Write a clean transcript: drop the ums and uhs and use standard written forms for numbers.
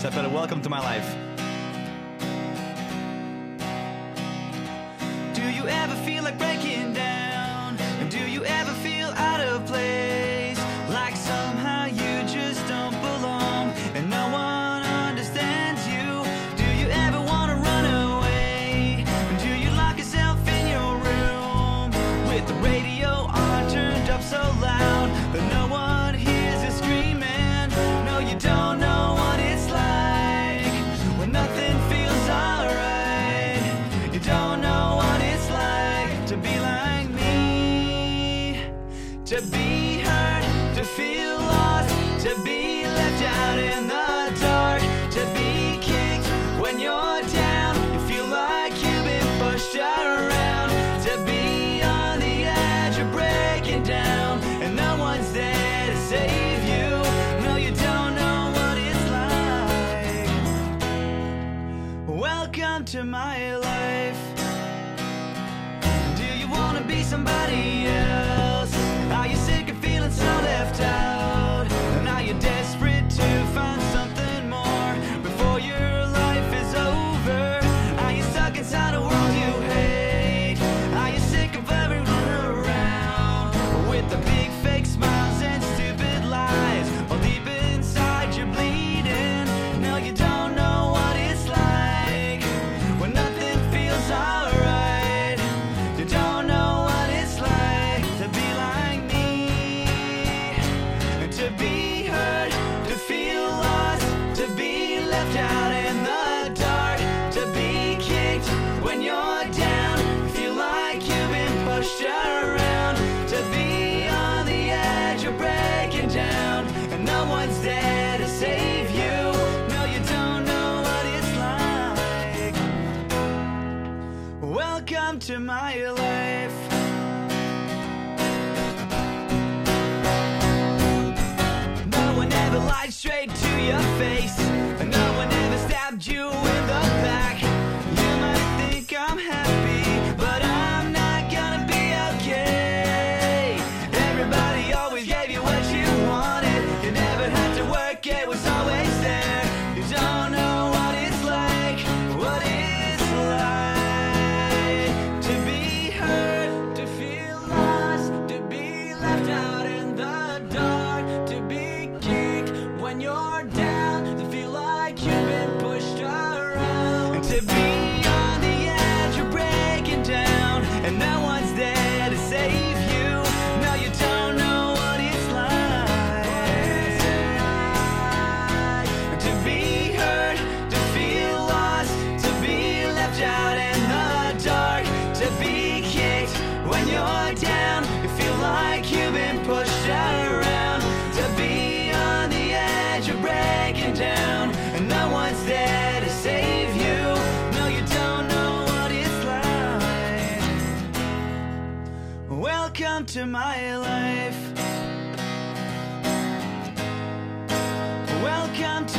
s'appelle Welcome to My Life. Do you ever feel like breaking down? And do you ever feel out of place? Like somehow you just don't belong and no one understands you? Do you ever want to run away? And do you lock yourself in your room with the radio on turned up so loud that no one hears you screaming? No, you don't know what it's like when nothing feels alright. You don't know what it's like to be like me, to be hurt, to feel lost, to be left out in the dark, to be kicked when you're down. You feel like you've been pushed around, to be on the edge of breaking down, and no one's there to save you. No, you don't know what it's like. Welcome to my life. Do you wanna be somebody else? Are you sick of feeling so left out? And are you desperate to find something more before your life is over? Are you stuck inside a world you hate? Are you sick of everyone around with the big fake smiles and stupid lies? While deep inside you're bleeding. No, you don't know what it's like when nothing feels alright. You don't know what it's like to be like me, to be hurt, to feel lost, to be left out in the dark, to be kicked when you're down, feel like you've been pushed around, to be on the edge of breaking down, and no one's there to save you. No, you don't know what it's like. Welcome to my life. No one ever lied straight to your face, and no one ever stabbed you in the back. You might think I'm happy, but I'm not gonna be okay. Everybody always gave you what you wanted. You never had to work, it was always there. You don't know what it's like, what it's like to be hurt, to feel lost, to be left out in the dark, to be kicked when you're down, to feel like you've been pushed around, to be on the edge of breaking down, and no one's there to save you. No, you don't know what it's like to be hurt, to feel lost, to be left out in the dark, to be kicked when you're down. You feel like you've been pushed around, to be on the edge of breaking down, and no one's there to save you. No, you don't know what it's like. Welcome to my life. Welcome